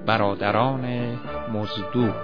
برادران مزدور.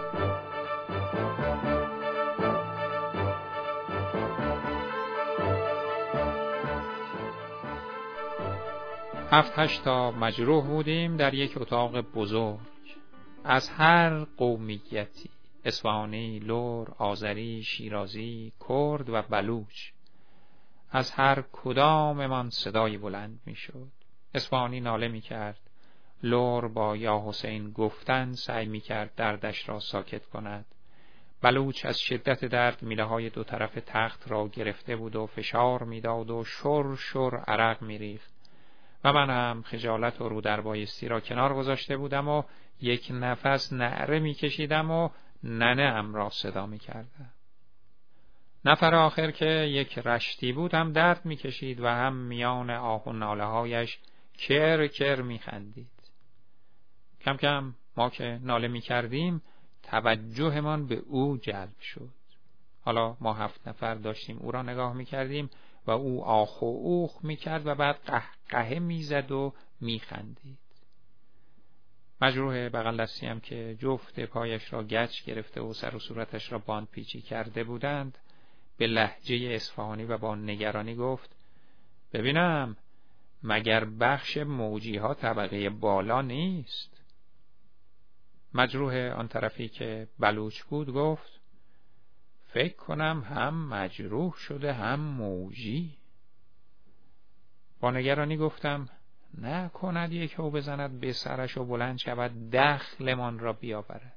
هفت هشت تا مجروح بودیم در یک اتاق بزرگ، از هر قومیتی، اصفهانی، لر، آذری، شیرازی، کرد و بلوچ. از هر کداممان صدای بلند می شد. اصفهانی ناله می کرد، لر با یا حسین گفتن سعی می کرد دردش را ساکت کند. بلوچ از شدت درد میله های دو طرف تخت را گرفته بود و فشار می داد و شر شر عرق می ریخت. و من هم خجالت و رودربایستی را کنار گذاشته بودم و یک نفس نعره می کشیدم و ننه ام را صدا می کردم. نفر آخر که یک رشتی بود هم درد می کشید و هم میان آه و ناله هایش کر کر می خندید. کم کم ما که ناله می کردیم توجهمان به او جلب شد. حالا ما 7 نفر داشتیم او را نگاه می کردیم و او آخ و اوخ می کرد و بعد قهقهه می زد و می خندید. مجروح بغل دستی هم که جفت پایش را گچ گرفته و سر و صورتش را باند پیچی کرده بودند به لهجه اصفهانی و با نگرانی گفت: ببینم مگر بخش موجی ها طبقه بالا نیست؟ مجروح آن طرفی که بلوچ بود گفت: فکر کنم هم مجروح شده هم موجی. با نگرانی گفتم: نکند یکو بزند به سرش و بلند شود دخلمان را بیاورد.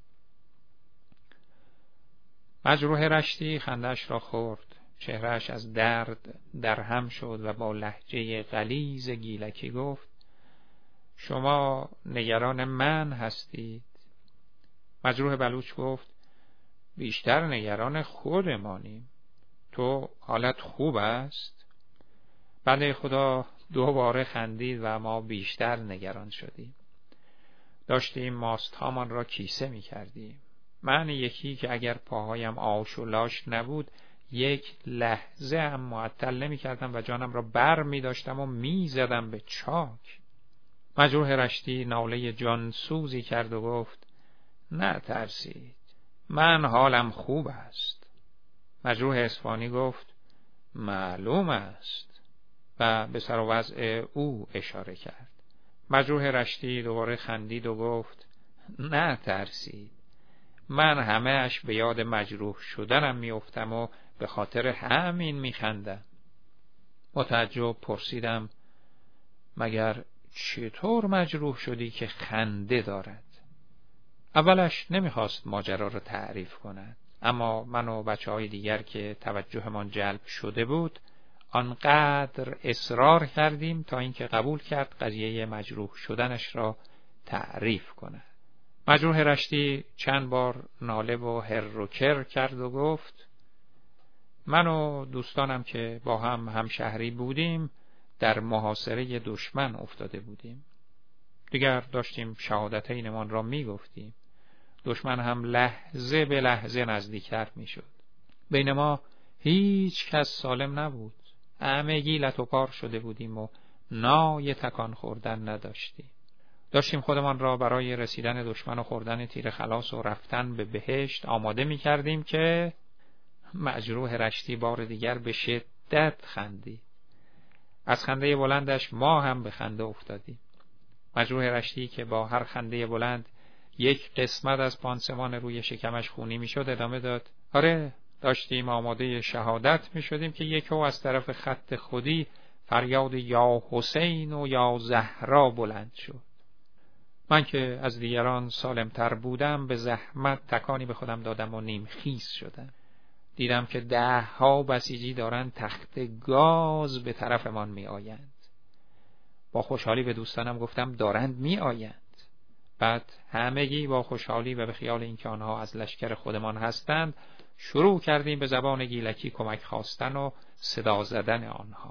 مجروح رشتی خندش را خورد، چهرهش از درد درهم شد و با لهجه غلیظ گیلکی گفت: شما نگران من هستید؟ مجروح بلوچ گفت: بیشتر نگران خودمانیم. تو حالت خوب است؟ بنده خدا دوباره خندید و ما بیشتر نگران شدیم. داشتیم ماست هامان را کیسه می کردیم. من یکی که اگر پاهایم آش و لاش نبود یک لحظه هم معطل نمی کردم و جانم را بر می داشتم و می زدم به چاک. مجروح رشتی ناله جان سوزی کرد و گفت: نه ترسید، من حالم خوب است. مجروح اصفهانی گفت: معلوم است، و به سر و وضع او اشاره کرد. مجروح رشتی دوباره خندید و گفت: نه ترسید، من همه اش به یاد مجروح شدنم میافتم و به خاطر همین میخندم. با تعجب پرسیدم: مگر چطور مجروح شدی که خنده دارد؟ اولش نمیخواست ماجرا را تعریف کند، اما من و بچه‌های دیگر که توجهمان جلب شده بود آنقدر اصرار کردیم تا اینکه قبول کرد قضیه مجروح شدنش را تعریف کند. مجروح رشتی چند بار ناله و هر و کر کرد و گفت: من و دوستانم که با هم همشهری بودیم در محاصره دشمن افتاده بودیم. دیگر داشتیم شهادتینمان را می گفتیم. دشمن هم لحظه به لحظه نزدیکتر می شد. بین ما هیچ کس سالم نبود. همگی لت و پار شده بودیم و نای تکان خوردن نداشتیم. داشتیم خودمان را برای رسیدن دشمن و خوردن تیر خلاص و رفتن به بهشت آماده می کردیم که مجروح رشتی بار دیگر به شدت خندید. از خنده بلندش ما هم به خنده افتادیم. مجروح رشتی که با هر خنده بلند یک قسمت از پانسمان روی شکمش خونی می شد ادامه داد: آره، داشتیم آماده شهادت می شدیم که یکو از طرف خط خودی فریاد یا حسین و یا زهرا بلند شد. من که از دیگران سالمتر بودم به زحمت تکانی به خودم دادم و نیم خیس شدم. دیدم که 10 بسیجی دارند تخت گاز به طرفمان می آیند. با خوشحالی به دوستانم گفتم دارند می آیند. بعد همگی با خوشحالی و به خیال اینکه آنها از لشکر خودمان هستند شروع کردیم به زبان گیلکی کمک خواستن و صدا زدن آنها.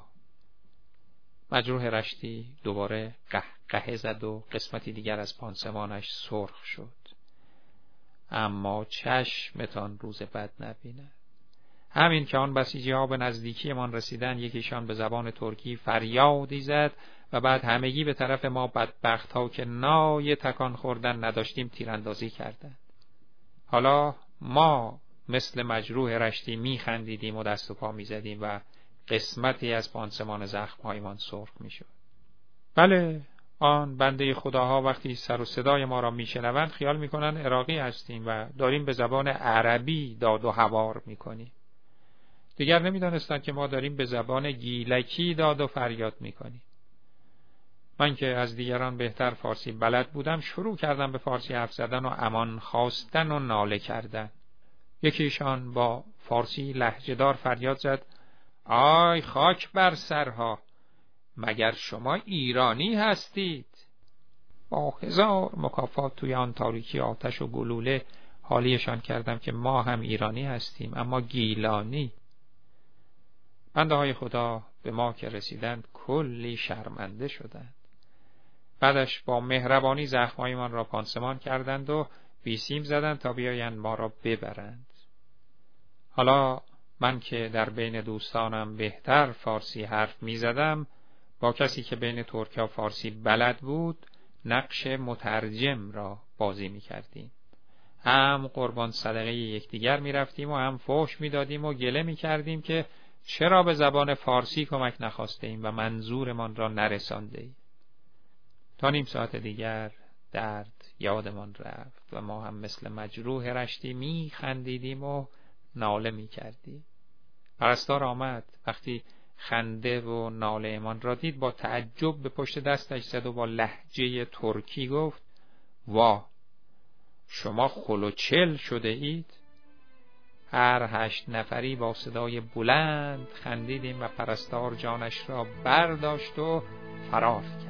مجروح رشتی دوباره قهقه زد و قسمتی دیگر از پانسمانش سرخ شد. اما چشمتان روز بد نبیند. همین که آن بسیجی ها به نزدیکی من رسیدن، یکیشان به زبان ترکی فریادی زد و بعد همگی به طرف ما بدبخت ها که نای تکان خوردن نداشتیم تیراندازی کردند. حالا ما مثل مجروح رشتی می خندیدیم و دست و پا می زدیم و قسمتی از پانسمان زخمهایمان سرخ می شد. بله، آن بنده خداها وقتی سر و صدای ما را می شنوند خیال می کنند عراقی هستیم و داریم به زبان عربی داد و هوار می کنیم. دیگر نمی دانستند که ما داریم به زبان گیلکی داد و فریاد می کنیم. من که از دیگران بهتر فارسی بلد بودم شروع کردم به فارسی حرف زدن و امان خواستن و ناله کردن. یکیشان با فارسی لهجه‌دار فریاد زد: آی خاک بر سرها، مگر شما ایرانی هستید؟ با 1000 مکافات توی آن تاریکی آتش و گلوله حالیشان کردم که ما هم ایرانی هستیم، اما گیلانی. بنده های خدا به ما که رسیدند کلی شرمنده شدند. بعدش با مهربانی زخمهای من را پانسمان کردند و بیسیم زدند تا بیایند ما را ببرند. حالا من که در بین دوستانم بهتر فارسی حرف می زدم، با کسی که بین ترکیا فارسی بلد بود نقش مترجم را بازی می کردیم. هم قربان صدقه یکدیگر می رفتیم و هم فحش می دادیم و گله می کردیم که چرا به زبان فارسی کمک نخواسته ایم و منظورمان را نرسانده ایم. تا نیم ساعت دیگر درد یادمان رفت و ما هم مثل مجروح رشتی می خندیدیم و ناله می کردیم. پرستار آمد. وقتی خنده و ناله من را دید با تعجب به پشت دستش زد و با لهجه ترکی گفت: واه، شما خلوچل شده اید؟ هر 8 نفری با صدای بلند خندیدیم و پرستار جانش را برداشت و فرار کرد.